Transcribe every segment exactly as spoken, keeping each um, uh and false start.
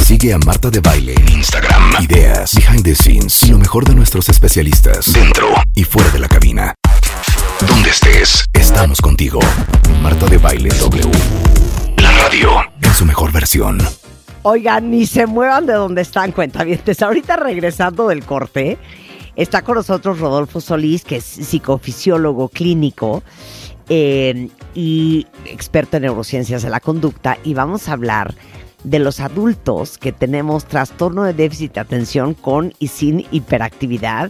Sigue a Marta de Baile en Instagram. Ideas, behind the scenes y lo mejor de nuestros especialistas dentro y fuera de la cabina. Donde estés, estamos contigo. Marta de Baile W. La radio en su mejor versión. Oigan, ni se muevan de donde están, cuentavientes. Ahorita regresando del corte, está con nosotros Rodolfo Solís, que es psicofisiólogo clínico eh, y experto en neurociencias de la conducta, y vamos a hablar de los adultos que tenemos trastorno de déficit de atención con y sin hiperactividad.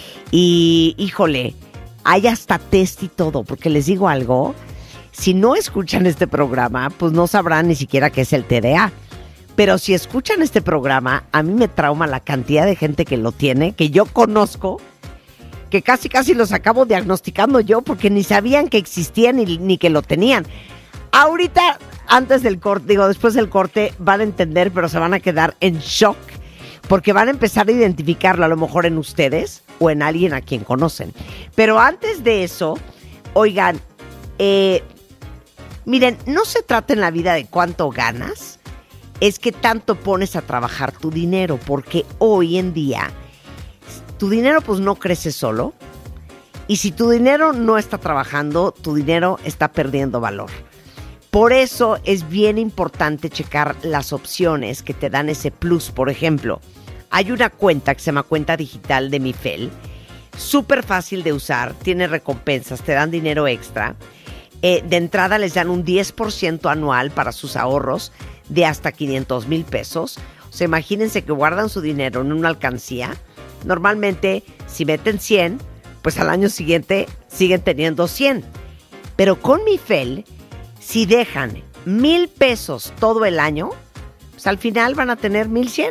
Y, híjole, hay hasta test y todo, porque les digo algo, si no escuchan este programa, pues no sabrán ni siquiera qué es el T D A. Pero si escuchan este programa, a mí me trauma la cantidad de gente que lo tiene, que yo conozco, que casi casi los acabo diagnosticando yo, porque ni sabían que existían ni, ni que lo tenían. Ahorita, antes del corte, digo, después del corte, van a entender, pero se van a quedar en shock, porque van a empezar a identificarlo a lo mejor en ustedes o en alguien a quien conocen. Pero antes de eso, oigan, eh, miren, no se trata en la vida de cuánto ganas, es que tanto pones a trabajar tu dinero, porque hoy en día tu dinero pues no crece solo, y si tu dinero no está trabajando, tu dinero está perdiendo valor. Por eso es bien importante checar las opciones que te dan ese plus. Por ejemplo, hay una cuenta que se llama Cuenta Digital de Mifel, súper fácil de usar, tiene recompensas, te dan dinero extra. Eh, de entrada les dan un diez por ciento anual para sus ahorros de hasta quinientos mil pesos. O sea, imagínense que guardan su dinero en una alcancía. Normalmente, si meten cien, pues al año siguiente siguen teniendo cien. Pero con Mifel, si dejan mil pesos todo el año, pues al final van a tener mil cien.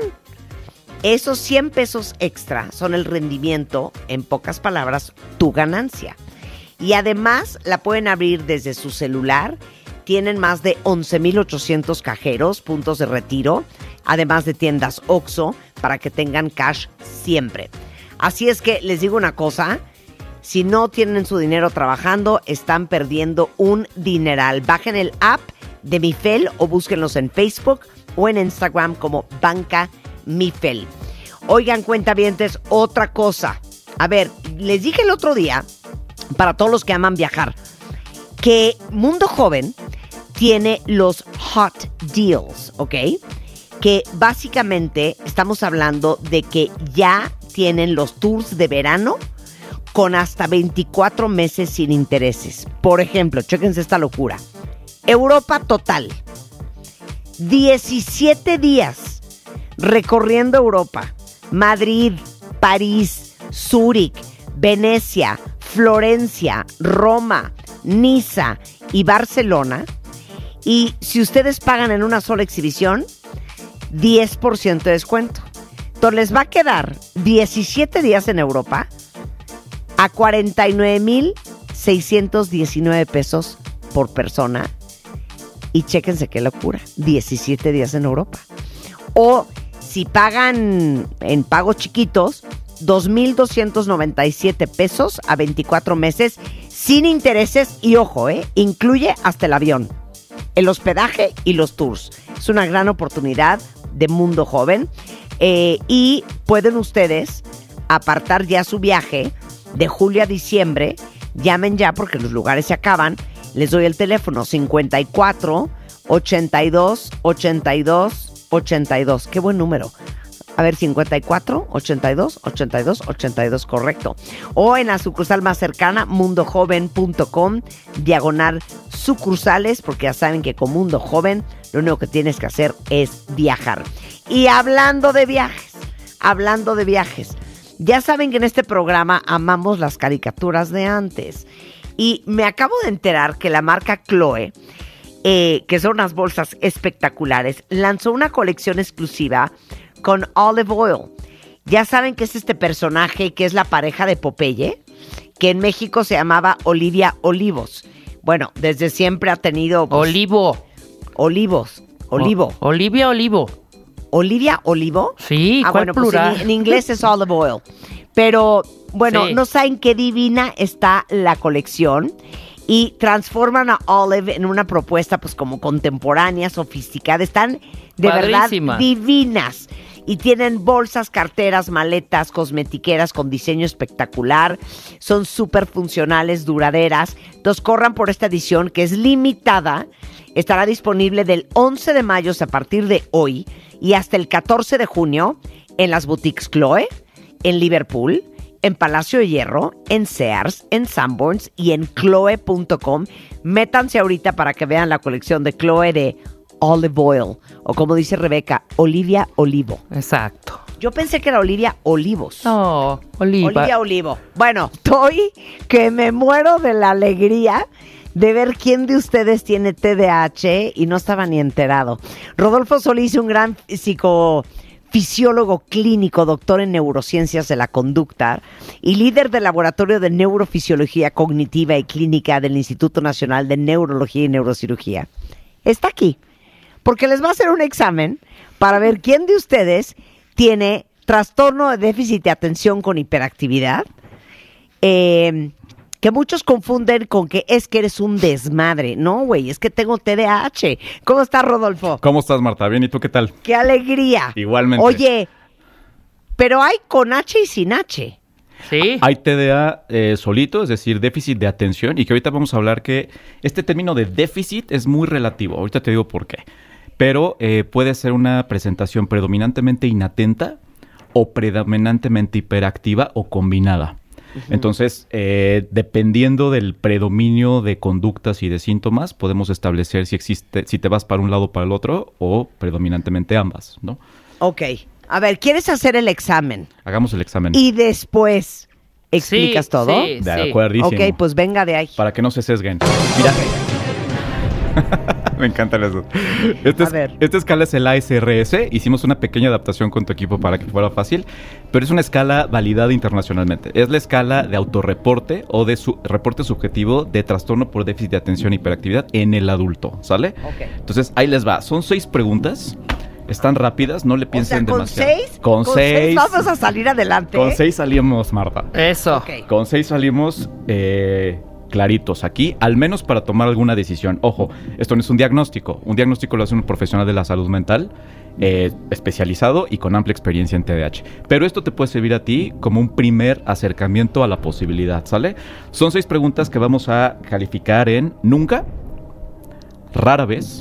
Esos cien pesos extra son el rendimiento, en pocas palabras, tu ganancia. Y además la pueden abrir desde su celular. Tienen más de once mil ochocientos cajeros, puntos de retiro, además de tiendas Oxxo, para que tengan cash siempre. Así es que les digo una cosa, si no tienen su dinero trabajando, están perdiendo un dineral. Bajen el app de Mifel o búsquenlos en Facebook o en Instagram como Banca Mifel. Oigan, cuentavientes, otra cosa. A ver, les dije el otro día, para todos los que aman viajar, que Mundo Joven tiene los Hot Deals, ¿ok? Que básicamente estamos hablando de que ya tienen los tours de verano con hasta veinticuatro meses sin intereses. Por ejemplo, chéquense esta locura. Europa total. diecisiete días recorriendo Europa. Madrid, París, Zúrich, Venecia, Florencia, Roma, Niza y Barcelona. Y si ustedes pagan en una sola exhibición, diez por ciento de descuento. Entonces les va a quedar diecisiete días en Europa a cuarenta y nueve mil seiscientos diecinueve pesos por persona. Y chéquense qué locura, diecisiete días en Europa. O si pagan en pagos chiquitos, dos mil doscientos noventa y siete pesos a veinticuatro meses sin intereses. Y ojo, eh, incluye hasta el avión, el hospedaje y los tours. Es una gran oportunidad de Mundo Joven. Eh, y pueden ustedes apartar ya su viaje de julio a diciembre. Llamen ya porque los lugares se acaban. Les doy el teléfono cincuenta y cuatro, ochenta y dos, ochenta y dos, ochenta y dos. Qué buen número. A ver, cincuenta y cuatro, ochenta y dos, ochenta y dos, ochenta y dos, correcto. O en la sucursal más cercana, mundojoven punto com, diagonal sucursales, porque ya saben que con Mundo Joven lo único que tienes que hacer es viajar. Y hablando de viajes, hablando de viajes, ya saben que en este programa amamos las caricaturas de antes. Y me acabo de enterar que la marca Chloe, eh, que son unas bolsas espectaculares, lanzó una colección exclusiva con Olive Oil. Ya saben que es este personaje que es la pareja de Popeye, que en México se llamaba Olivia Olivos. Bueno, desde siempre ha tenido... Pues, Olivo. Olivos. Olivo. O, Olivia Olivo. ¿Olivia Olivo? Sí, ah, ¿cuál bueno, plural? Pues en, en inglés es Olive Oil. Pero, bueno, sí. No saben qué divina está la colección. Y transforman a Olive en una propuesta pues como contemporánea, sofisticada. Están De Padrísima. verdad, divinas. Y tienen bolsas, carteras, maletas, cosmetiqueras con diseño espectacular. Son súper funcionales, duraderas. Entonces corran por esta edición que es limitada. Estará disponible del once de mayo a partir de hoy y hasta el catorce de junio en las boutiques Chloe, en Liverpool, en Palacio de Hierro, en Sears, en Sanborns y en chloe punto com. Métanse ahorita para que vean la colección de Chloe de Olive Oil, o como dice Rebeca, Olivia Olivo. Exacto. Yo pensé que era Olivia Olivos. No, Oliva. Olivia Olivo. Bueno, estoy que me muero de la alegría de ver quién de ustedes tiene T D A H y no estaba ni enterado. Rodolfo Solís, un gran psicofisiólogo clínico, doctor en neurociencias de la conducta y líder del Laboratorio de Neurofisiología Cognitiva y Clínica del Instituto Nacional de Neurología y Neurocirugía, está aquí porque les va a hacer un examen para ver quién de ustedes tiene trastorno de déficit de atención con hiperactividad, eh, que muchos confunden con que es que eres un desmadre. No, güey, es que tengo T D A H. ¿Cómo estás, Rodolfo? ¿Cómo estás, Marta? Bien, ¿y tú qué tal? ¡Qué alegría! Igualmente. Oye, pero hay con H y sin H. Sí. Hay T D A eh, solito, es decir, déficit de atención, y que ahorita vamos a hablar que este término de déficit es muy relativo. Ahorita te digo por qué. Pero eh, puede ser una presentación predominantemente inatenta o predominantemente hiperactiva o combinada. Uh-huh. Entonces, eh, dependiendo del predominio de conductas y de síntomas, podemos establecer si existe, si te vas para un lado o para el otro o predominantemente ambas, ¿no? Ok. A ver, ¿quieres hacer el examen? Hagamos el examen. Y después explicas Sí, todo. sí, De sí. acuerdísimo. Ok, pues venga de ahí. Para que no se sesguen. Mira. Me encantan eso. Esta, A es, ver. esta escala es el A S R S. Hicimos una pequeña adaptación con tu equipo para que fuera fácil, pero es una escala validada internacionalmente. Es la escala de autorreporte o de su, reporte subjetivo de trastorno por déficit de atención e hiperactividad en el adulto, ¿sale? Ok. Entonces, ahí les va. Son seis preguntas. Están rápidas, no le O sea, piensen ¿con demasiado. seis? Con seis. vamos a salir adelante. Con seis salimos, Marta. Eso. Ok. Con seis salimos eh, claritos aquí, al menos para tomar alguna decisión. Ojo, esto no es un diagnóstico. Un diagnóstico lo hace un profesional de la salud mental eh, especializado y con amplia experiencia en T D A H. Pero esto te puede servir a ti como un primer acercamiento a la posibilidad, ¿sale? Son seis preguntas que vamos a calificar en nunca, rara vez,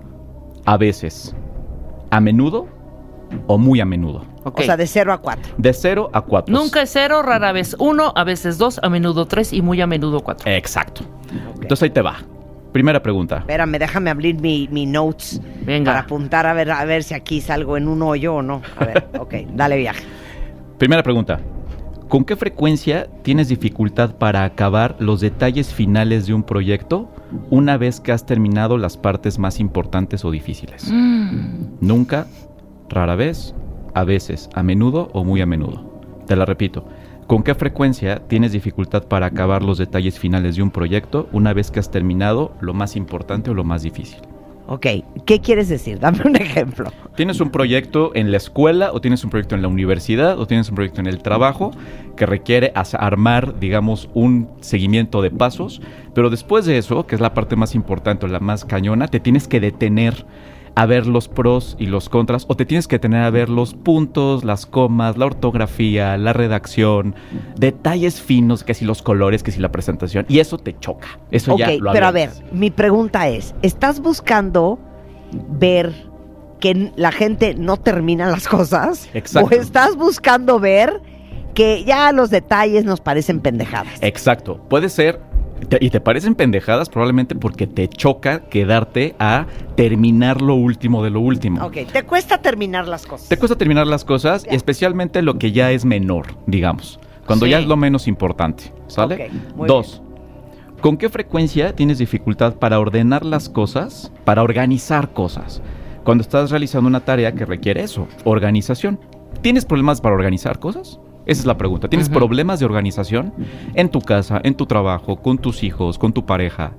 a veces, a menudo o muy a menudo. Ok. O sea, de cero a cuatro. De cero a cuatro. Nunca es cero, rara vez uno, a veces dos, a menudo tres y muy a menudo cuatro. Exacto. Ok. Entonces ahí te va. Primera pregunta. Espérame, déjame abrir mi, mi notes. Venga. Para apuntar a ver, a ver si aquí salgo en un hoyo o no. A ver, ok, dale viaje. Primera pregunta. ¿Con qué frecuencia tienes dificultad para acabar los detalles finales de un proyecto una vez que has terminado las partes más importantes o difíciles? Mm. Nunca, rara vez, a veces, a menudo o muy a menudo. Te la repito. ¿Con qué frecuencia tienes dificultad para acabar los detalles finales de un proyecto una vez que has terminado lo más importante o lo más difícil? Ok, ¿qué quieres decir? Dame un ejemplo. ¿Tienes un proyecto en la escuela o tienes un proyecto en la universidad o tienes un proyecto en el trabajo que requiere as- armar, digamos, un seguimiento de pasos? Pero después de eso, que es la parte más importante o la más cañona, te tienes que detener a ver los pros y los contras, o te tienes que detener a ver los puntos, las comas, la ortografía, la redacción, detalles finos, que si los colores, que si la presentación, y eso te choca. Eso Ok, ya lo pero a ver, habías. mi pregunta es, ¿estás buscando ver que n- la gente no termina las cosas? Exacto. ¿O estás buscando ver que ya los detalles nos parecen pendejadas? Exacto, puede ser, te- y te parecen pendejadas probablemente porque te choca quedarte a terminar lo último de lo último. Ok, ¿te cuesta terminar las cosas? Te cuesta terminar las cosas, Ya. y especialmente lo que ya es menor, digamos, cuando Sí. ya es lo menos importante, ¿sale? Ok, muy Dos, ¿con qué frecuencia tienes dificultad para ordenar las cosas, para organizar cosas? Cuando estás realizando una tarea que requiere eso, organización. ¿Tienes problemas para organizar cosas? Esa es la pregunta. ¿Tienes Ujú. problemas de organización en tu casa, en tu trabajo, con tus hijos, con tu pareja,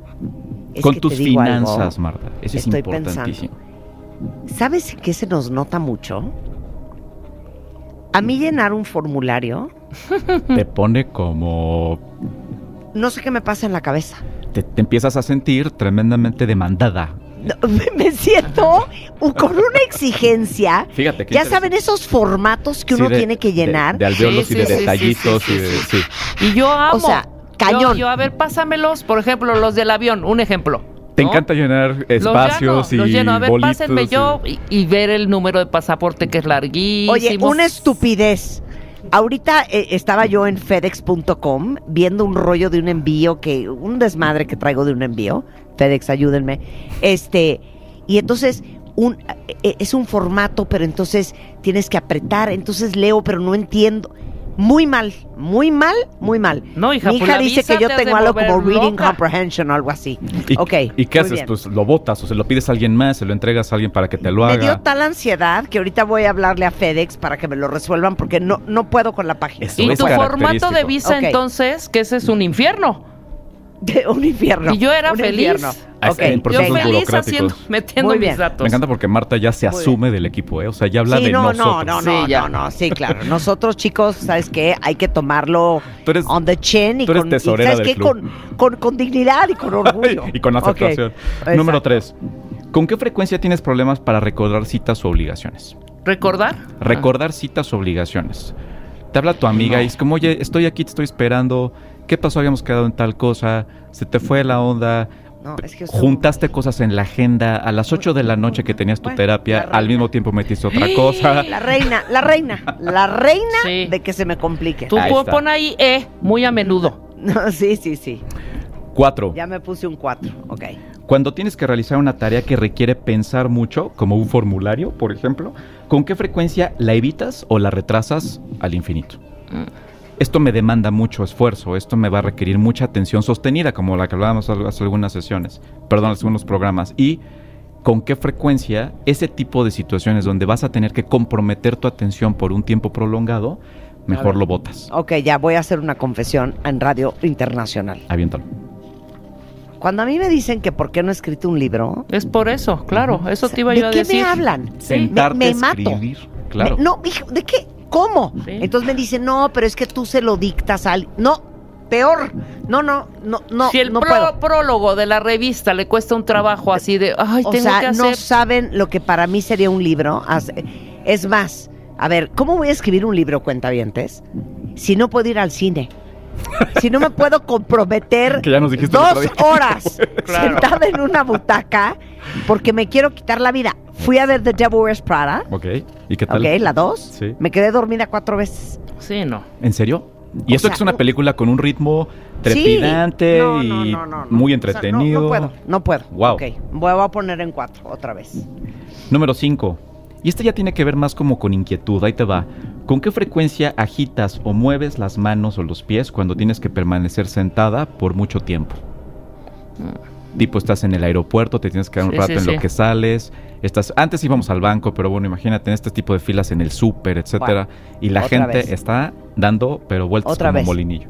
Es con que tus te digo algo, finanzas, Marta? Eso es estoy importantísimo. ¿Sabes qué se nos nota mucho? A mí llenar un formulario, Te pone como... no sé qué me pasa en la cabeza. Te, te empiezas a sentir tremendamente demandada. No, me siento con una exigencia. Fíjate que ya saben esos formatos que uno sí, de, tiene que llenar. De, de alveolos Sí, y de sí, sí, detallitos. sí, sí, y de, sí. sí. Y yo amo. O sea, cañón. Yo, yo, a ver, pásamelos, por ejemplo, los del avión, un ejemplo. Te ¿no? encanta llenar espacios los lleno, y los lleno. A ver, bolitos pásenme y... yo y, y ver el número de pasaporte que es larguísimo. Oye, una estupidez. Ahorita eh, estaba yo en FedEx punto com viendo un rollo de un envío que, un desmadre que traigo de un envío. FedEx, ayúdenme. Este, y entonces un eh, es un formato, pero entonces tienes que apretar, entonces leo, pero no entiendo. Muy mal, muy mal, muy mal. No, hija, Mi pues hija la dice visa que yo te has de tengo algo como volver reading loca. comprehension o algo así. ¿Y, Ok. ¿y qué muy haces? bien. Pues lo botas o se lo pides a alguien más, se lo entregas a alguien para que te lo Me haga. dio tal ansiedad que ahorita voy a hablarle a FedEx para que me lo resuelvan porque no, no puedo con la página. Eso Y es tu formato de característico. visa, Ok. entonces, que ese es un infierno. De un infierno. Y yo era un feliz. infierno. Ah, Ok, en Yo procesos venga. feliz burocráticos. haciendo, metiendo Muy mis bien. datos. Me encanta porque Marta ya se Muy asume del equipo, ¿eh? O sea, ya habla Sí, de no, nosotros. no, no, Sí, no, ya. no, no, sí, claro. Nosotros, chicos, ¿sabes qué? Hay que tomarlo Tú eres- on the chin y tú eres con, y tesorera ¿sabes del qué? club. Con, con, con dignidad y con orgullo. Y con aceptación. Ok, Número exacto. tres. ¿Con qué frecuencia tienes problemas para recordar citas o obligaciones? ¿Recordar? Recordar citas o obligaciones. Te habla tu amiga No. y es como, oye, estoy aquí, te estoy esperando. ¿Qué pasó? Habíamos quedado en tal cosa. Se te fue la onda. No, es que eso- Juntaste cosas en la agenda. A las ocho de la noche que tenías tu Bueno, terapia, la reina. al mismo tiempo metiste otra cosa. La reina, la reina, la reina Sí. de que se me complique. Tú Ahí pon, está. pon ahí E, muy a menudo. No, sí, sí, sí. Cuatro. Ya me puse un cuatro, ok. Cuando tienes que realizar una tarea que requiere pensar mucho, como un formulario, por ejemplo, ¿con qué frecuencia la evitas o la retrasas al infinito? Esto me demanda mucho esfuerzo, esto me va a requerir mucha atención sostenida, como la que hablábamos hace algunas sesiones, perdón, hace algunos programas. Y con qué frecuencia ese tipo de situaciones donde vas a tener que comprometer tu atención por un tiempo prolongado, mejor ver. lo botas. Ok, ya voy a hacer una confesión en Radio Internacional. Aviéntalo. Cuando a mí me dicen que por qué no he escrito un libro, Es por eso, claro. Eso te iba ¿de yo a qué decir. me hablan? Sentarte me, a me mato. escribir. Claro. Me- no, hijo, ¿de qué? ¿Cómo? Sí. Entonces me dicen, no, pero es que tú se lo dictas al... No, peor. No, no, no, no, si el no pro- puedo. prólogo de la revista le cuesta un trabajo así de, ay, O tengo sea, que no hacer. saben lo que para mí sería un libro. Haz- Es más, a ver, ¿cómo voy a escribir un libro, cuentavientes? Si no puedo ir al cine. Si no me puedo comprometer Que ya nos dijiste el dos otro día. horas Claro. sentada en una butaca porque me quiero quitar la vida. Fui a ver The Devil Wears Prada, Ok. ¿Y qué tal? ok, la dos. Sí. Me quedé dormida cuatro veces. Sí, no. ¿En serio? Y O eso sea, que es una un- película con un ritmo Sí. trepidante No, no, y no, no, no. muy O sea, no- entretenido. no, puedo, no puedo. Wow. Ok, voy a poner en cuatro otra vez. Número cinco. Y este ya tiene que ver más como con inquietud. Ahí te va. ¿Con qué frecuencia agitas o mueves las manos o los pies cuando tienes que permanecer sentada por mucho tiempo? Tipo, estás en el aeropuerto, te tienes que dar un Sí, rato sí, en sí. lo que sales. Estás, antes íbamos al banco, pero bueno, imagínate en este tipo de filas en el súper, etcétera. y la otra gente vez. está dando, pero vueltas Otra como vez. molinillo.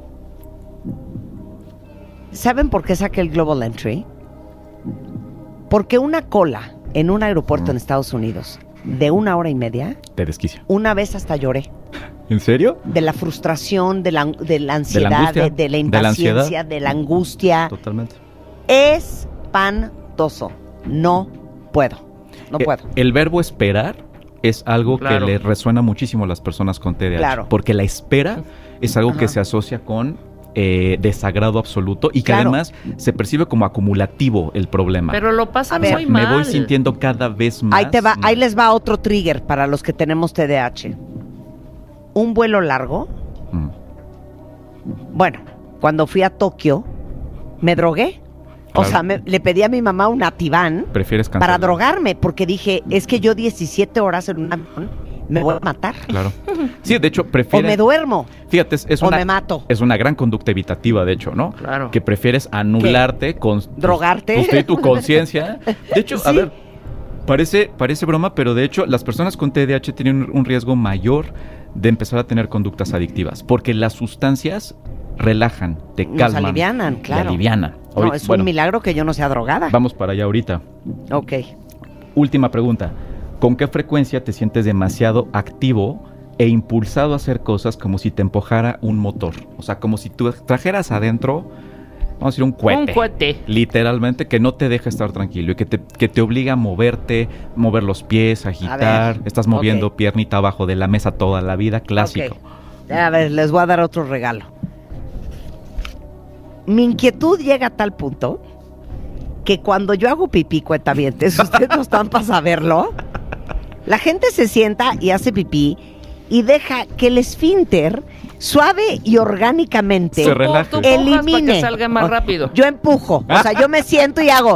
¿Saben por qué saqué el Global Entry? Porque una cola en un aeropuerto en Estados Unidos de una hora y media, Te desquicia. una vez hasta lloré. ¿En serio? De la frustración, de la, de la ansiedad, angustia? de, de la ¿De la impaciencia, ansiedad? de la angustia. Totalmente. Espantoso. No puedo. No Eh, puedo. El verbo esperar es algo Claro. que le resuena muchísimo a las personas con T D A H. Claro. Porque la espera es algo que Ajá. se asocia con eh, desagrado absoluto y que Claro. además se percibe como acumulativo el problema. Pero lo pasan A ver, muy Me mal. voy sintiendo cada vez más. Ahí te va, ahí mal. les va otro trigger para los que tenemos T D A H. Un vuelo largo. Mm. Bueno, cuando fui a Tokio, me drogué. O Claro. sea, me- le pedí a mi mamá un Ativan Prefieres para cancelar. drogarme, porque dije, es que yo diecisiete horas en un avión me voy a matar. Claro. Sí, de hecho, O prefieres. me duermo, Fíjate, es, es o una, me mato. es una gran conducta evitativa, de hecho, ¿no? Claro. Que prefieres anularte con ¿Drogarte? construir tu conciencia. De hecho, a Sí. ver, parece, parece broma, pero de hecho, las personas con T D A H tienen un, un riesgo mayor de empezar a tener conductas adictivas, porque las sustancias relajan, te Nos calman. alivianan, te claro. alivianan. No, Ahorita- es bueno, un milagro que yo no sea drogada. vamos para allá ahorita. Ok. Última pregunta. ¿Con qué frecuencia te sientes demasiado activo e impulsado a hacer cosas como si te empujara un motor? O sea, como si tú trajeras adentro vamos a decir un cohete. Un cohete. Literalmente, que no te deja estar tranquilo y que te, que te obliga a moverte, mover los pies, agitar. ver, Estás moviendo ok. piernita abajo de la mesa toda la vida, clásico. Ok. A ver, les voy a dar otro regalo. Mi inquietud llega a tal punto que cuando yo hago pipí, cuentavientes, ustedes no están para saberlo, la gente se sienta y hace pipí y deja que el esfínter suave y orgánicamente Se relaje. Tú empujas elimine. para que salga más rápido. Yo empujo, o sea, yo me siento y hago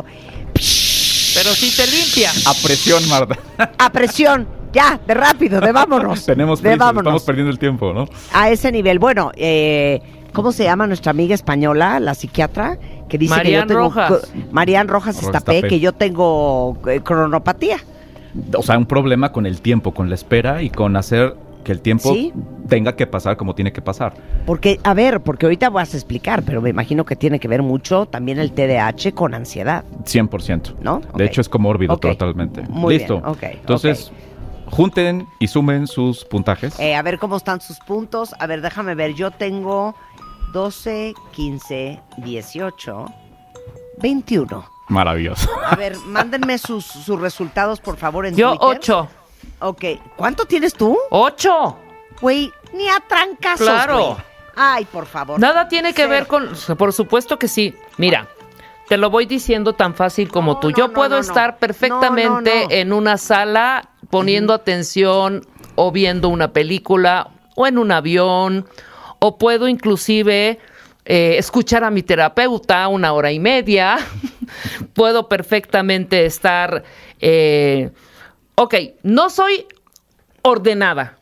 Pero si te limpia. A presión, Marta. a presión, ya, de rápido, de vámonos. Tenemos de prisa, vámonos. estamos perdiendo el tiempo, ¿no? A ese nivel. Bueno, eh, ¿cómo se llama nuestra amiga española, la psiquiatra? Que dice Marian que yo tengo Rojas. co- Marian Rojas Rojas Estapé, Estapé. que yo tengo eh, cronopatía. O sea, un problema con el tiempo, con la espera y con hacer que el tiempo Sí. tenga que pasar como tiene que pasar. Porque, a ver, porque ahorita vas a explicar, pero me imagino que tiene que ver mucho también el T D A H con ansiedad, cien por ciento. ¿no? De Ok. hecho, es comórbido Ok. totalmente. Muy Listo. bien, ok, Entonces, junten y sumen sus puntajes. Eh, a ver cómo están sus puntos. A ver, déjame ver. Yo tengo doce, quince, dieciocho, veintiuno. Maravilloso. A ver, mándenme sus, sus resultados, por favor, en Yo Twitter. ocho. Ok. ¿Cuánto tienes tú? ¡Ocho! Güey, ni a trancazos, Claro. güey. Ay, por favor. Nada tiene que Cero. ver con... Por supuesto que sí. Mira, te lo voy diciendo tan fácil como No, tú. no, Yo no, puedo no, no. estar perfectamente No, no, no. en una sala poniendo atención o viendo una película o en un avión o puedo inclusive eh, escuchar a mi terapeuta una hora y media. Puedo perfectamente estar... eh, ok, no soy ordenada,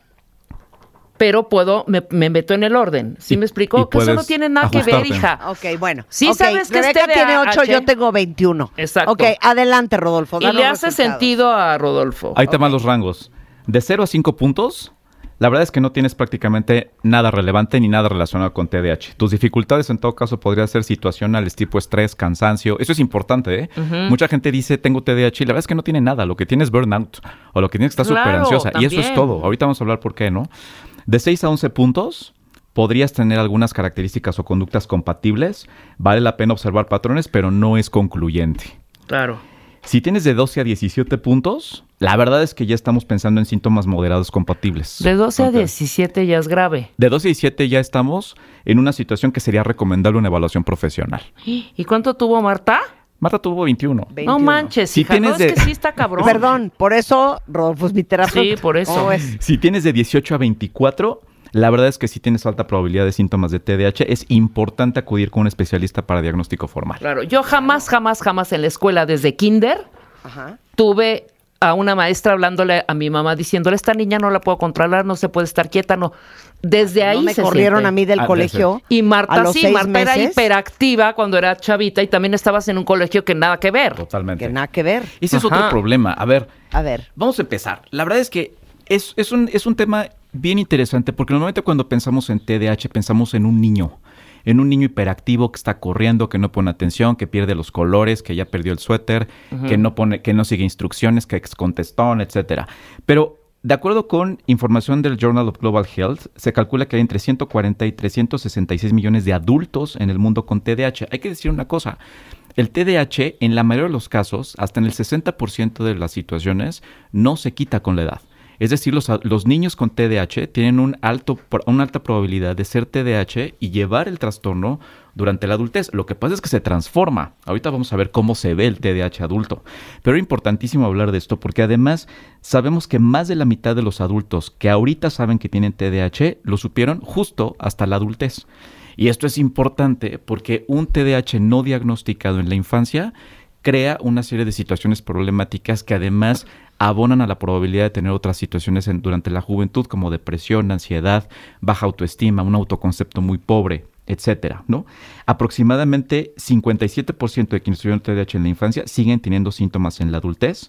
pero puedo, me, me meto en el orden. ¿Sí Y- me y explico? Que eso no puedes tiene nada que ver, ajustarte. hija. Ok, bueno. Sí, Ok, sabes que es Rebeca T D A H. tiene ocho, yo tengo veintiuno. Exacto. Ok, adelante, Rodolfo. Y da le los hace resultados. sentido a Rodolfo. Ahí te van los rangos. De cero a cinco puntos, la verdad es que no tienes prácticamente nada relevante ni nada relacionado con T D A H. Tus dificultades en todo caso podrían ser situacionales, tipo estrés, cansancio. Eso es importante, ¿eh? Ujú. Mucha gente dice, tengo T D A H y la verdad es que no tiene nada. Lo que tiene es burnout o lo que tiene es que estar Claro, súper ansiosa. Y eso es también. todo. Ahorita vamos a hablar por qué, ¿no? De seis a once puntos, podrías tener algunas características o conductas compatibles. Vale la pena observar patrones, pero no es concluyente. Claro. Si tienes de doce a diecisiete puntos, la verdad es que ya estamos pensando en síntomas moderados compatibles. De doce a Ok. diecisiete ya es grave. De doce a diecisiete ya estamos en una situación que sería recomendable una evaluación profesional. ¿Y cuánto tuvo Marta? Marta tuvo veintiuno. No veintiuno. manches, Si hija, tienes no, de- es que sí está cabrón. Perdón, por eso Rodolfo es mi terapeuta. Sí, por eso. ¿Cómo ves? Si tienes de dieciocho a veinticuatro, la verdad es que si tienes alta probabilidad de síntomas de T D A H, es importante acudir con un especialista para diagnóstico formal. Claro, yo jamás, jamás, jamás en la escuela, desde kinder, Ajá. tuve a una maestra hablándole a mi mamá diciéndole, esta niña no la puedo controlar, no se puede estar quieta, no. Desde ahí No me se corrieron siente. a mí del Ah, colegio. Y a Marta los sí, seis Marta era meses. hiperactiva cuando era chavita y también estabas en un colegio que nada que ver. Totalmente. Que nada que ver. Ese es Ajá. otro problema. A ver, A ver. vamos a empezar. La verdad es que es, es, un, es un tema bien interesante porque normalmente cuando pensamos en T D A H pensamos en un niño. En un niño hiperactivo que está corriendo, que no pone atención, que pierde los colores, que ya perdió el suéter, que no pone, que no sigue instrucciones, que es contestón, etcétera. Pero de acuerdo con información del Journal of Global Health, se calcula que hay entre ciento cuarenta y trescientos sesenta y seis millones de adultos en el mundo con T D A H. Hay que decir una cosa. El T D A H, en la mayoría de los casos, hasta en el sesenta por ciento de las situaciones, no se quita con la edad. Es decir, los, los niños con T D A H tienen un alto, una alta probabilidad de ser T D A H y llevar el trastorno durante la adultez. Lo que pasa es que se transforma. Ahorita vamos a ver cómo se ve el T D A H adulto. Pero es importantísimo hablar de esto porque además sabemos que más de la mitad de los adultos que ahorita saben que tienen T D A H lo supieron justo hasta la adultez. Y esto es importante porque un T D A H no diagnosticado en la infancia crea una serie de situaciones problemáticas que además abonan a la probabilidad de tener otras situaciones en, durante la juventud como depresión, ansiedad, baja autoestima, un autoconcepto muy pobre, etcétera, ¿no? Aproximadamente cincuenta y siete por ciento de quienes tuvieron T D A H en la infancia siguen teniendo síntomas en la adultez.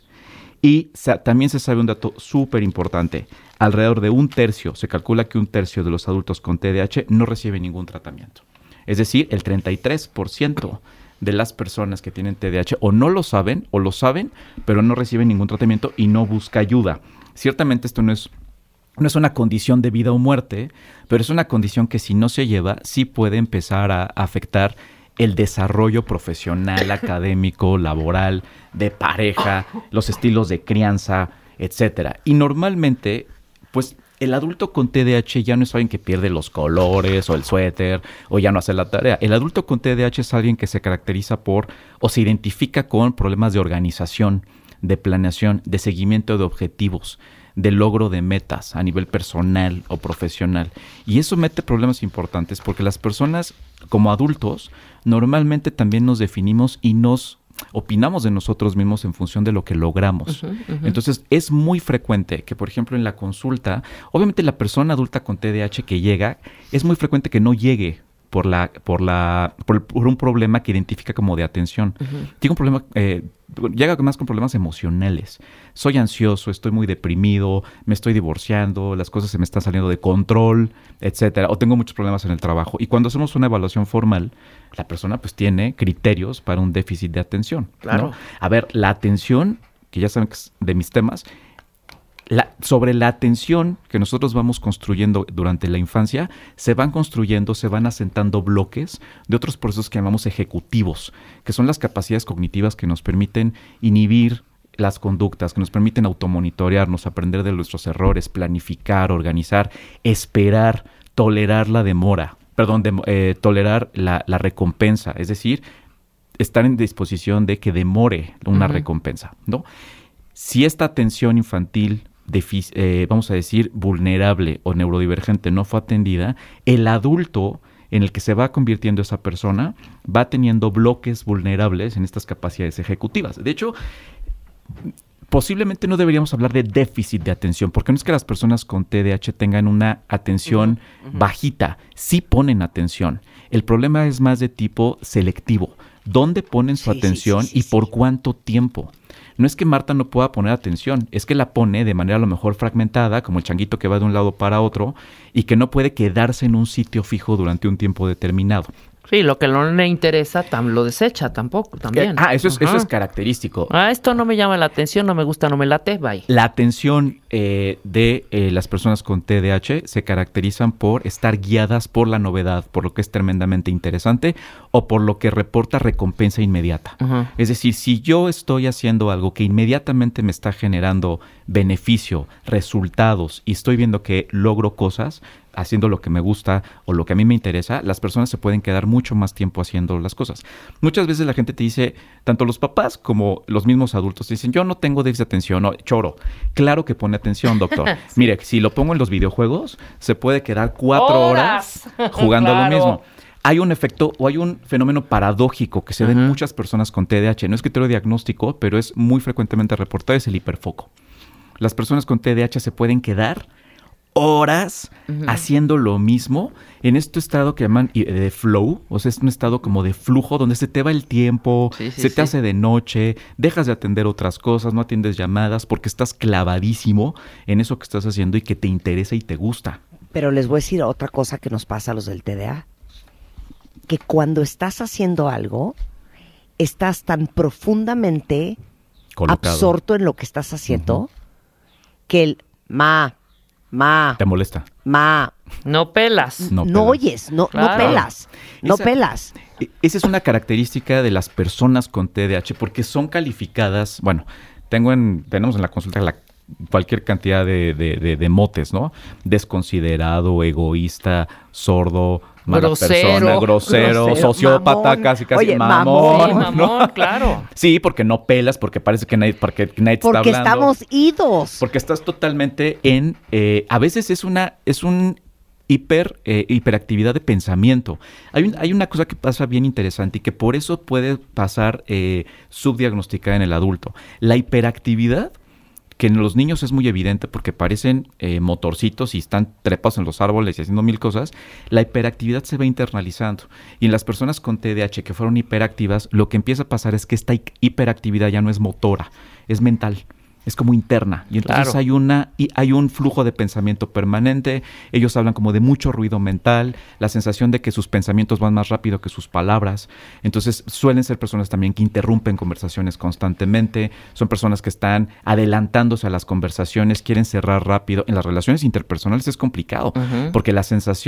Y sa- también se sabe un dato súper importante. Alrededor de un tercio, se calcula que un tercio de los adultos con T D A H no recibe ningún tratamiento. Es decir, el treinta y tres por ciento de las personas que tienen T D A H o no lo saben o lo saben, pero no reciben ningún tratamiento y no busca ayuda. Ciertamente esto no es, no es una condición de vida o muerte, pero es una condición que si no se lleva sí puede empezar a afectar el desarrollo profesional, académico, laboral, de pareja, los estilos de crianza, etcétera. Y normalmente, pues, el adulto con T D A H ya no es alguien que pierde los colores o el suéter o ya no hace la tarea. El adulto con T D A H es alguien que se caracteriza por o se identifica con problemas de organización, de planeación, de seguimiento de objetivos, de logro de metas a nivel personal o profesional. Y eso mete problemas importantes porque las personas como adultos normalmente también nos definimos y nos opinamos de nosotros mismos en función de lo que logramos. Uh-huh, uh-huh. Entonces, es muy frecuente que, por ejemplo, en la consulta, obviamente la persona adulta con T D A H que llega, es muy frecuente que no llegue por la por la por, por un problema que identifica como de atención. Uh-huh. Tiene un problema, eh, llega más con problemas emocionales. Soy ansioso, estoy muy deprimido, me estoy divorciando, las cosas se me están saliendo de control, etcétera, o tengo muchos problemas en el trabajo. Y cuando hacemos una evaluación formal, la persona pues tiene criterios para un déficit de atención. Claro. ¿No? A ver, la atención, que ya saben que es de mis temas, La, sobre la atención que nosotros vamos construyendo durante la infancia, se van construyendo, se van asentando bloques de otros procesos que llamamos ejecutivos, que son las capacidades cognitivas que nos permiten inhibir las conductas, que nos permiten automonitorearnos, aprender de nuestros errores, planificar, organizar, esperar, tolerar la demora, perdón, de, eh, tolerar la, la recompensa, es decir, estar en disposición de que demore una uh-huh. recompensa, ¿no? Si esta atención infantil Defic- eh, vamos a decir, vulnerable o neurodivergente no fue atendida, el adulto en el que se va convirtiendo esa persona va teniendo bloques vulnerables en estas capacidades ejecutivas. De hecho, posiblemente no deberíamos hablar de déficit de atención, porque no es que las personas con T D A H tengan una atención uh-huh, uh-huh. bajita, sí ponen atención. El problema es más de tipo selectivo. ¿Dónde ponen su sí, atención sí, sí, sí, y por sí. cuánto tiempo? No es que Marta no pueda poner atención, es que la pone de manera a lo mejor fragmentada, como el changuito que va de un lado para otro, y que no puede quedarse en un sitio fijo durante un tiempo determinado. Sí, lo que no le interesa tam, lo desecha tampoco, también. Ah, eso es, eso es característico. Ah, esto no me llama la atención, no me gusta, no me late, bye. La atención eh, de eh, las personas con T D A H se caracterizan por estar guiadas por la novedad, por lo que es tremendamente interesante o por lo que reporta recompensa inmediata. Uh-huh. Es decir, si yo estoy haciendo algo que inmediatamente me está generando beneficio, resultados y estoy viendo que logro cosas, haciendo lo que me gusta o lo que a mí me interesa, las personas se pueden quedar mucho más tiempo haciendo las cosas. Muchas veces la gente te dice, tanto los papás como los mismos adultos, te dicen, yo no tengo déficit de atención, no, choro. Claro que pone atención, doctor. Sí. Mire, si lo pongo en los videojuegos, se puede quedar cuatro horas, horas jugando claro. lo mismo. Hay un efecto o hay un fenómeno paradójico que se uh-huh. da en muchas personas con T D A H. No es criterio diagnóstico, pero es muy frecuentemente reportado, es el hiperfoco. Las personas con T D A H se pueden quedar horas uh-huh. haciendo lo mismo en este estado que llaman de flow, o sea, es un estado como de flujo donde se te va el tiempo, sí, sí, se te sí. hace de noche, dejas de atender otras cosas, no atiendes llamadas porque estás clavadísimo en eso que estás haciendo y que te interesa y te gusta. Pero les voy a decir otra cosa que nos pasa a los del T D A, que cuando estás haciendo algo, estás tan profundamente colocado, absorto en lo que estás haciendo, uh-huh. que el ma Ma. ¿Te molesta? Ma. No pelas. No, no oyes, no, claro. no pelas. No esa, pelas. Esa es una característica de las personas con T D A H porque son calificadas, bueno, tengo en, tenemos en la consulta la, cualquier cantidad de, de, de, de motes, ¿no? Desconsiderado, egoísta, sordo, mala grosero, persona, grosero, grosero, sociópata, mamón. casi casi Oye, mamón. Sí, mamón, ¿no? Claro. Sí, porque no pelas, porque parece que nadie, porque nadie te porque está hablando. Porque estamos idos. Porque estás totalmente en, eh, a veces es una, es un hiper, eh, hiperactividad de pensamiento. Hay, un, hay una cosa que pasa bien interesante y que por eso puede pasar eh, subdiagnosticada en el adulto. La hiperactividad, que en los niños es muy evidente porque parecen eh, motorcitos y están trepados en los árboles y haciendo mil cosas, la hiperactividad se va internalizando. Y en las personas con T D A H que fueron hiperactivas, lo que empieza a pasar es que esta hiperactividad ya no es motora, es mental. Es como interna. Y entonces claro. hay una y hay un flujo de pensamiento permanente. Ellos hablan como de mucho ruido mental, la sensación de que sus pensamientos van más rápido que sus palabras. Entonces suelen ser personas también que interrumpen conversaciones constantemente. Son personas que están adelantándose a las conversaciones, quieren cerrar rápido. En las relaciones interpersonales es complicado, uh-huh. porque la sensación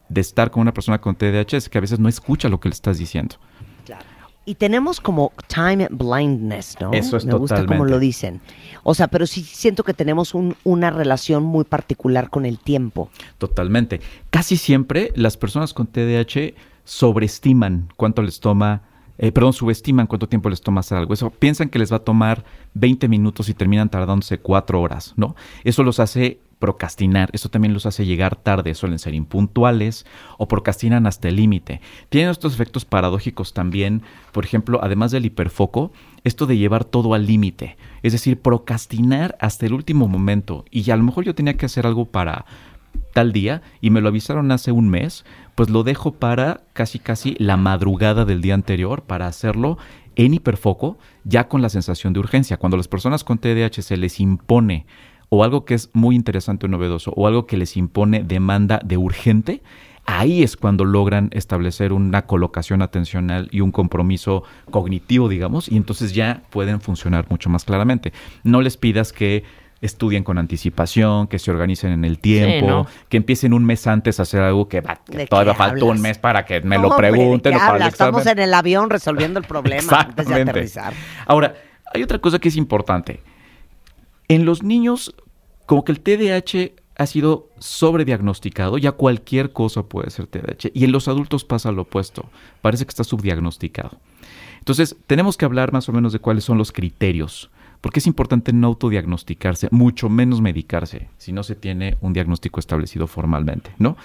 de estar con una persona con T D A H es que a veces no escucha lo que le estás diciendo. Claro. Y tenemos como time blindness, ¿no? Eso es Me gusta totalmente. como lo dicen. O sea, pero sí siento que tenemos un, una relación muy particular con el tiempo. Totalmente. Casi siempre las personas con T D A H sobreestiman cuánto les toma, eh, perdón, subestiman cuánto tiempo les toma hacer algo. Eso piensan que les va a tomar veinte minutos y terminan tardándose cuatro horas, ¿no? Eso los hace procrastinar, eso también los hace llegar tarde, suelen ser impuntuales o procrastinan hasta el límite. Tienen estos efectos paradójicos también, por ejemplo, además del hiperfoco, esto de llevar todo al límite, es decir, procrastinar hasta el último momento. Y a lo mejor yo tenía que hacer algo para tal día y me lo avisaron hace un mes, pues lo dejo para casi casi la madrugada del día anterior para hacerlo en hiperfoco, ya con la sensación de urgencia. Cuando a las personas con T D A H se les impone o algo que es muy interesante o novedoso, o algo que les impone demanda de urgente, ahí es cuando logran establecer una colocación atencional y un compromiso cognitivo, digamos, y entonces ya pueden funcionar mucho más claramente. No les pidas que estudien con anticipación, que se organicen en el tiempo, Sí, ¿no? que empiecen un mes antes a hacer algo que, va, que ¿De todavía qué falta hablas? un mes para que me No, lo hombre, ¿de pregunten qué o para el hablas? examen. Estamos en el avión resolviendo el problema antes de aterrizar. Ahora, hay otra cosa que es importante. En los niños, como que el T D A H ha sido sobrediagnosticado, ya cualquier cosa puede ser T D A H. Y en los adultos pasa lo opuesto. Parece que está subdiagnosticado. Entonces, tenemos que hablar más o menos de cuáles son los criterios. Porque es importante no autodiagnosticarse, mucho menos medicarse, si no se tiene un diagnóstico establecido formalmente, ¿no?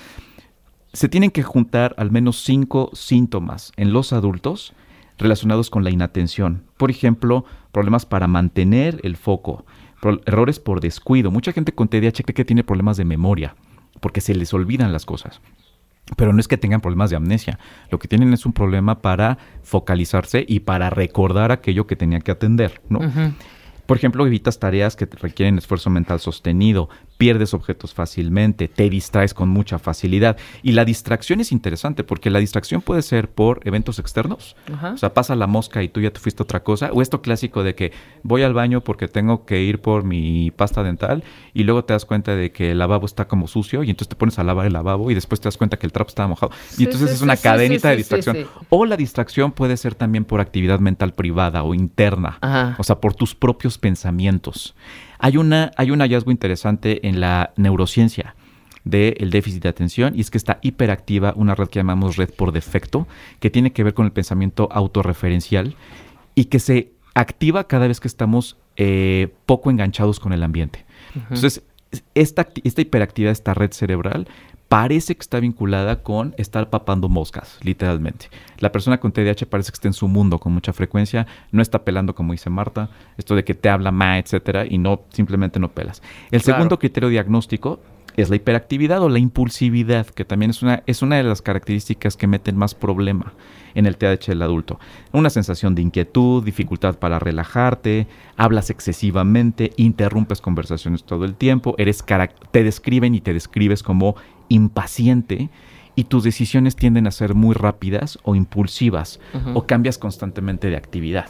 Se tienen que juntar al menos cinco síntomas en los adultos relacionados con la inatención. Por ejemplo, problemas para mantener el foco, pro- errores por descuido. Mucha gente con T D A H cree que tiene problemas de memoria, porque se les olvidan las cosas. Pero no es que tengan problemas de amnesia. Lo que tienen es un problema para focalizarse y para recordar aquello que tenía que atender, ¿no? Ujú. Por ejemplo, evitas tareas que te requieren esfuerzo mental sostenido, pierdes objetos fácilmente, te distraes con mucha facilidad. Y la distracción es interesante porque la distracción puede ser por eventos externos. Ajá. O sea, pasa la mosca y tú ya te fuiste a otra cosa. O esto clásico de que voy al baño porque tengo que ir por mi pasta dental y luego te das cuenta de que el lavabo está como sucio y entonces te pones a lavar el lavabo y después te das cuenta que el trapo estaba mojado. Sí, y entonces sí, es una sí, cadenita sí, de sí, sí, distracción. sí. O la distracción puede ser también por actividad mental privada o interna. Ajá. O sea, por tus propios pensamientos. Hay, una, hay un hallazgo interesante en la neurociencia del déficit de atención y es que está hiperactiva una red que llamamos red por defecto, que tiene que ver con el pensamiento autorreferencial y que se activa cada vez que estamos eh, poco enganchados con el ambiente. Uh-huh. Entonces, esta, esta hiperactividad, esta red cerebral, parece que está vinculada con estar papando moscas, literalmente. La persona con T D A H parece que está en su mundo con mucha frecuencia, no está pelando como dice Marta, esto de que te habla ma, etcétera, y no, simplemente no pelas. El Claro. segundo criterio diagnóstico es la hiperactividad o la impulsividad, que también es una, es una de las características que meten más problema en el T D A H del adulto. Una sensación de inquietud, dificultad para relajarte, hablas excesivamente, interrumpes conversaciones todo el tiempo, eres carac- te describen y te describes como impaciente y tus decisiones tienden a ser muy rápidas o impulsivas, uh-huh. o cambias constantemente de actividad.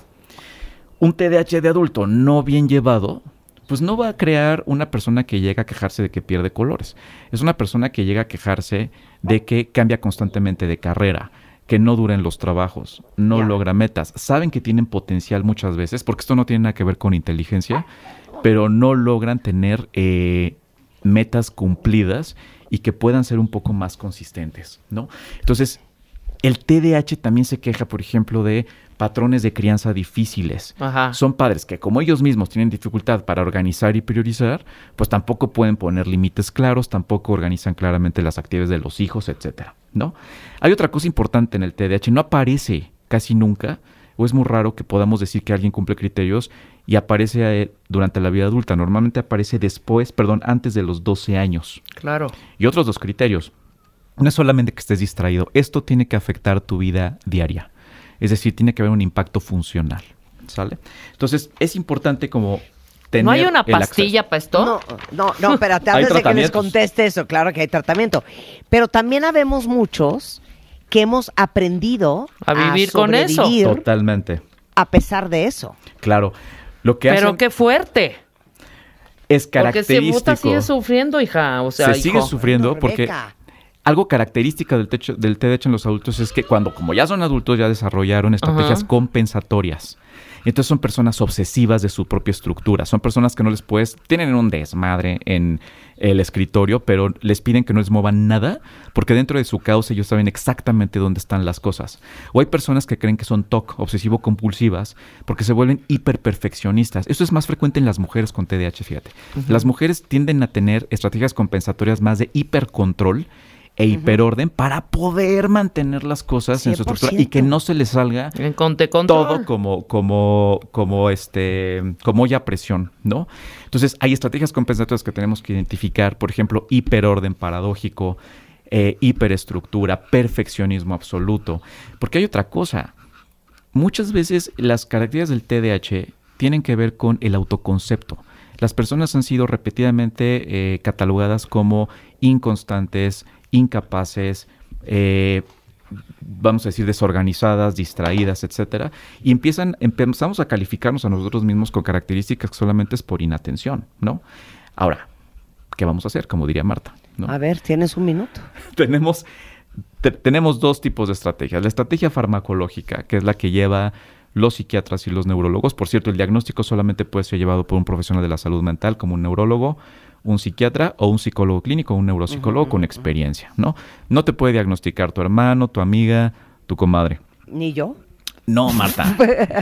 Un T D A H de adulto no bien llevado, pues no va a crear una persona que llega a quejarse de que pierde colores. Es una persona que llega a quejarse de que cambia constantemente de carrera, que no duran los trabajos, no yeah. logra metas. Saben que tienen potencial muchas veces, porque esto no tiene nada que ver con inteligencia, pero no logran tener eh, metas cumplidas y que puedan ser un poco más consistentes, ¿no? Entonces, el T D A H también se queja, por ejemplo, de patrones de crianza difíciles. Ajá. Son padres que, como ellos mismos tienen dificultad para organizar y priorizar, pues tampoco pueden poner límites claros, tampoco organizan claramente las actividades de los hijos, etcétera, ¿no? Hay otra cosa importante en el T D A H, no aparece casi nunca, o es muy raro que podamos decir que alguien cumple criterios y aparece a él durante la vida adulta. Normalmente aparece después, perdón, antes de los doce años. Claro. Y otros dos criterios. No es solamente que estés distraído, esto tiene que afectar tu vida diaria. Es decir, tiene que haber un impacto funcional, ¿sale? Entonces, es importante como tener ¿No hay una el pastilla para esto? No, no, no, espérate, antes de que les conteste eso, claro que hay tratamiento. Pero también habemos muchos que hemos aprendido a vivir a con eso. Totalmente. A pesar de eso. Claro. Lo que Pero hacen qué fuerte. Es característico. Porque si Buta sigue sufriendo, hija. O sea, se hijo. sigue sufriendo Bueno, porque Rebeca. Algo característica del, techo, del T D A H en los adultos es que cuando, como ya son adultos, ya desarrollaron estrategias Ajá. compensatorias. Entonces son personas obsesivas de su propia estructura. Son personas que no les puedes... Tienen un desmadre en el escritorio, pero les piden que no les muevan nada porque dentro de su caos ellos saben exactamente dónde están las cosas. O hay personas que creen que son T O C, obsesivo-compulsivas, porque se vuelven hiperperfeccionistas. Esto es más frecuente en las mujeres con T D A H, fíjate. Uh-huh. Las mujeres tienden a tener estrategias compensatorias más de hipercontrol e hiperorden uh-huh. para poder mantener las cosas cien por ciento en su estructura y que no se les salga en conte todo como, como, como, este, como olla a presión, ¿no? Entonces, hay estrategias compensatorias que tenemos que identificar, por ejemplo, hiperorden paradójico, eh, hiperestructura, perfeccionismo absoluto. Porque hay otra cosa. Muchas veces las características del T D A H tienen que ver con el autoconcepto. Las personas han sido repetidamente eh, catalogadas como inconstantes, incapaces, eh, vamos a decir desorganizadas, distraídas, etcétera, y empiezan, empezamos a calificarnos a nosotros mismos con características que solamente es por inatención, ¿no? Ahora, ¿qué vamos a hacer? Como diría Marta, ¿no? A ver, tienes un minuto. tenemos, te, tenemos dos tipos de estrategias. La estrategia farmacológica, que es la que lleva los psiquiatras y los neurólogos. Por cierto, el diagnóstico solamente puede ser llevado por un profesional de la salud mental, como un neurólogo, un psiquiatra o un psicólogo clínico, un neuropsicólogo uh-huh, con experiencia, ¿no? No te puede diagnosticar tu hermano, tu amiga, tu comadre. ¿Ni yo? No, Marta.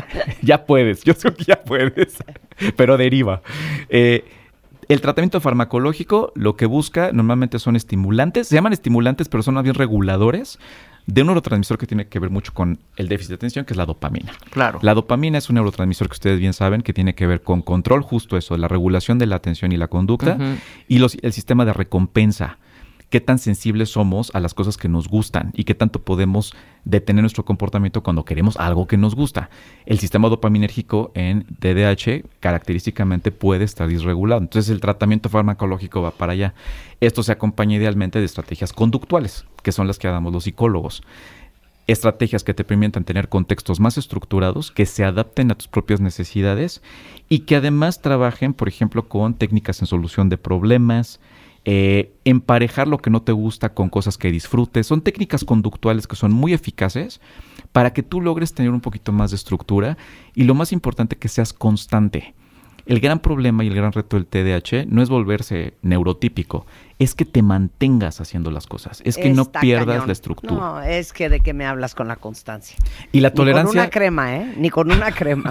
Ya puedes, yo sé que ya puedes, pero deriva. Eh, el tratamiento farmacológico lo que busca normalmente son estimulantes, se llaman estimulantes, pero son más bien reguladores de un neurotransmisor que tiene que ver mucho con el déficit de atención, que es la dopamina. Claro. La dopamina es un neurotransmisor que ustedes bien saben que tiene que ver con control, justo eso, la regulación de la atención y la conducta, uh-huh. y los, el sistema de recompensa. Qué tan sensibles somos a las cosas que nos gustan y qué tanto podemos detener nuestro comportamiento cuando queremos algo que nos gusta. El sistema dopaminérgico en T D A H característicamente puede estar disregulado. Entonces el tratamiento farmacológico va para allá. Esto se acompaña idealmente de estrategias conductuales, que son las que damos los psicólogos. Estrategias que te permitan tener contextos más estructurados, que se adapten a tus propias necesidades y que además trabajen, por ejemplo, con técnicas en solución de problemas, Eh, emparejar lo que no te gusta con cosas que disfrutes. Son técnicas conductuales que son muy eficaces para que tú logres tener un poquito más de estructura y lo más importante, que seas constante. El gran problema y el gran reto del T D A H no es volverse neurotípico, es que te mantengas haciendo las cosas, es que Está no pierdas cañón. la estructura. No, es que de qué me hablas con la constancia. Y la tolerancia... Ni con una crema, ¿eh? Ni con una crema.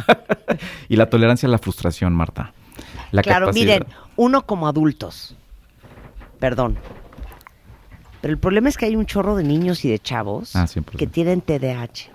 Y la tolerancia a la frustración, Marta. La claro, capacidad... miren, uno como adultos... Perdón. Pero el problema es que hay un chorro de niños y de chavos ah, cien por ciento. que tienen T D A H.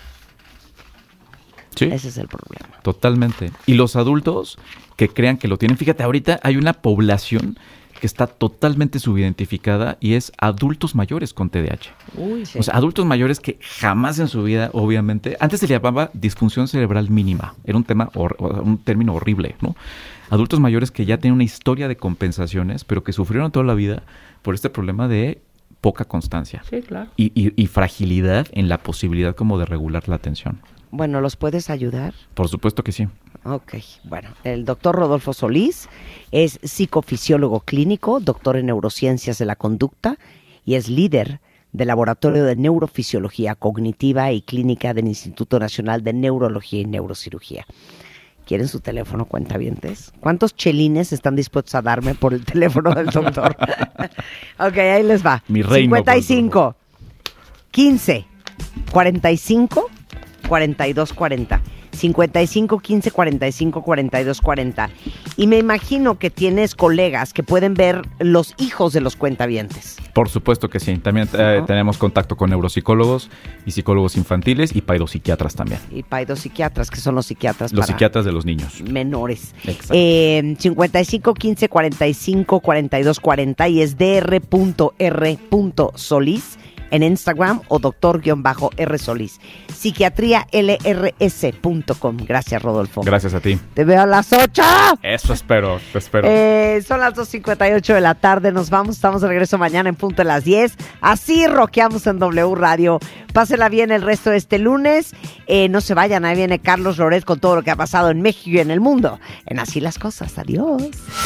Sí. Ese es el problema. Totalmente. Y los adultos que crean que lo tienen, fíjate, ahorita hay una población que está totalmente subidentificada y es adultos mayores con T D A H. Uy, sí. O sea, adultos mayores que jamás en su vida, obviamente, antes se le llamaba disfunción cerebral mínima. Era un tema, hor- un término horrible, ¿no? Adultos mayores que ya tienen una historia de compensaciones, pero que sufrieron toda la vida por este problema de poca constancia. Sí, claro. Y, y, y fragilidad en la posibilidad como de regular la atención. Bueno, ¿los puedes ayudar? Por supuesto que sí. Ok, bueno, el doctor Rodolfo Solís es psicofisiólogo clínico, doctor en neurociencias de la conducta y es líder del Laboratorio de Neurofisiología Cognitiva y Clínica del Instituto Nacional de Neurología y Neurocirugía. ¿Quieren su teléfono, cuentavientes? ¿Cuántos chelines están dispuestos a darme por el teléfono del doctor? Ok, ahí les va. Mi reino. cincuenta y cinco, quince, cuarenta y cinco, cuarenta y dos cuarenta. cincuenta y cinco, quince, cuarenta y cinco, cuarenta y dos cuarenta. Y me imagino que tienes colegas que pueden ver los hijos de los cuentavientes. Por supuesto que sí. También eh, Ajá. tenemos contacto con neuropsicólogos y psicólogos infantiles y paidopsiquiatras también. Y psiquiatras, que son los psiquiatras Los para psiquiatras de los niños. menores. Exacto. Eh, cincuenta y cinco, quince, cuarenta y cinco, cuarenta y dos cuarenta y es dr punto r punto solís en Instagram o doctor-R Solís. Psiquiatría L R S punto com. Gracias, Rodolfo. Gracias a ti. Te veo a las ocho. Eso espero, te espero. Eh, son las dos cincuenta y ocho de la tarde. Nos vamos, estamos de regreso mañana en punto de las diez. Así rockeamos en W Radio. Pásela bien el resto de este lunes. Eh, no se vayan, ahí viene Carlos Loret con todo lo que ha pasado en México y en el mundo. En Así las Cosas. Adiós.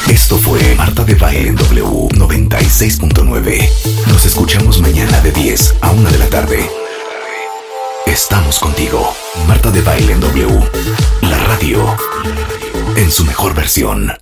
Esto fue Marta de Baile en W noventa y seis punto nueve. Nos escuchamos mañana de diez a una de la tarde. Estamos contigo. Marta de Baile en W. La radio en su mejor versión.